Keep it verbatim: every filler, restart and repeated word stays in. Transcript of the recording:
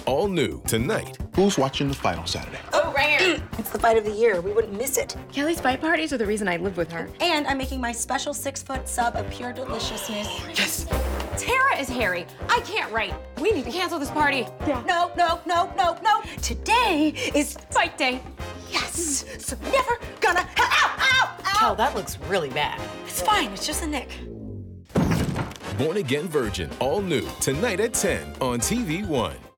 all new tonight. Who's watching the fight on Saturday? Oh, right here. It's the fight of the year. We wouldn't miss it. Kelly's fight parties are the reason I live with her. And I'm making my special six-foot sub of pure deliciousness. Yes. Tara is Harry. I can't write. We need to cancel this party. Yeah. No, no, no, no, no. Today is Fight day. yes. So never gonna. Ow, ow, ow. Kel, that looks really bad. It's fine. It's just a nick. Born Again Virgin, all new tonight at ten on T V One.